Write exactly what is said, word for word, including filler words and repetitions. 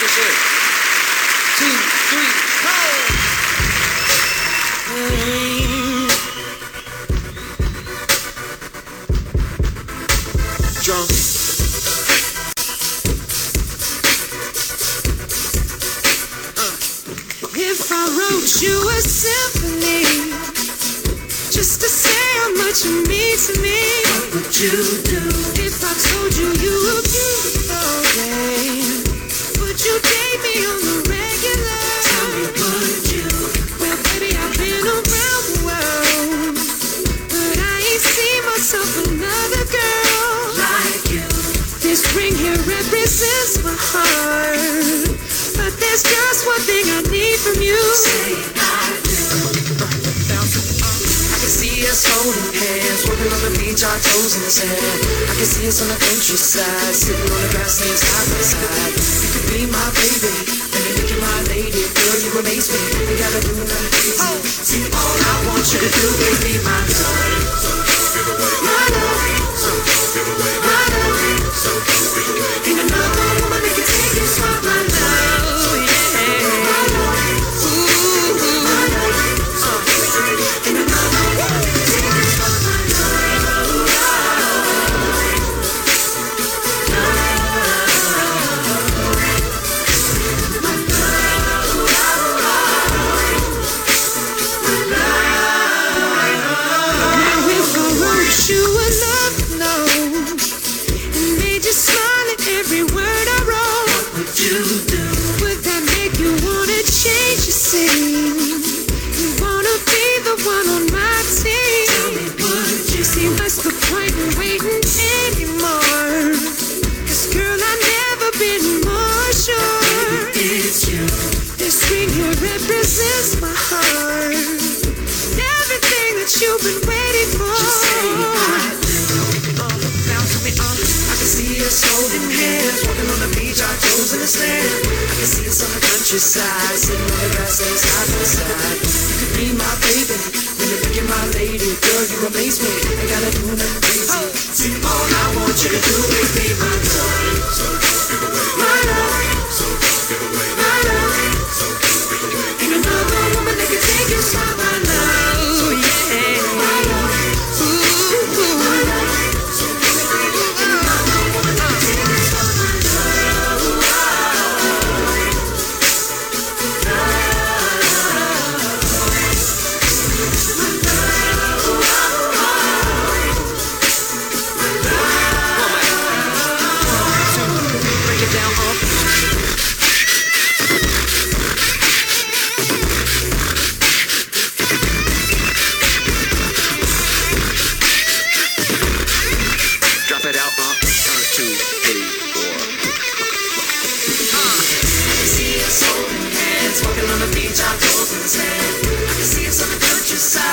This is two, three, four. Drum. If I wrote you a symphony, just to say how much you mean to me, what would you do? If I told you you were beautiful, babe, would you date me on the regular? Tell me, would you? Well, baby, I've been around the world, but I ain't seen myself another girl like you. This ring here represents my heart, but there's just one thing I need from you. Say I do. I can see us holding hands, walking on the beach, our toes in the sand. I can see us on the countryside, sitting on the grass, laying side by side. You could be my baby, and then you my lady. Girl, you amaze me. You gotta do nothing crazy. Oh. See, all I want you to do is be my love. So don't give away my love. So don't give away my love. So don't give away. Ain't another woman that can take this from my love. Represents my heart, everything that you've been waiting for. Just say I do. Uh, bounce me on. I can see us holding hands, walking on the beach, our toes in the sand. I can see us on the countryside, sitting on the grass, laying side by side. You could be my baby, when you think you're my lady. Girl, you amaze me. I gotta do nothing crazy. Oh. See, all I want you to do is be my love. So don't give away my love. So don't give away my love. So don't give away. Ain't another woman that can take you from my love, yeah. My love, ooh, ooh. My love, so don't give away. Ain't another woman that can take you from my love, break it down, up. Walking on the beach, our toes in the sand. I can see us on the countryside.